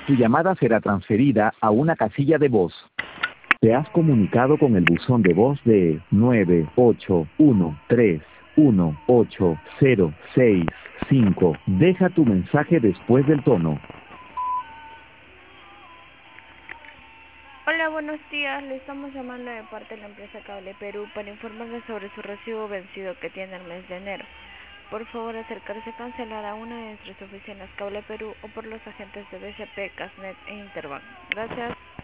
Tu llamada será transferida a una casilla de voz. Te has comunicado con el buzón de voz de 981318065. Deja tu mensaje después del tono. Hola, buenos días. Le estamos llamando de parte de la empresa Cable Perú para informarle sobre su recibo vencido que tiene el mes de enero. Por favor, acercarse a cancelar a una de nuestras oficinas Cable Perú o por los agentes de BCP, Casnet e Interbank. Gracias.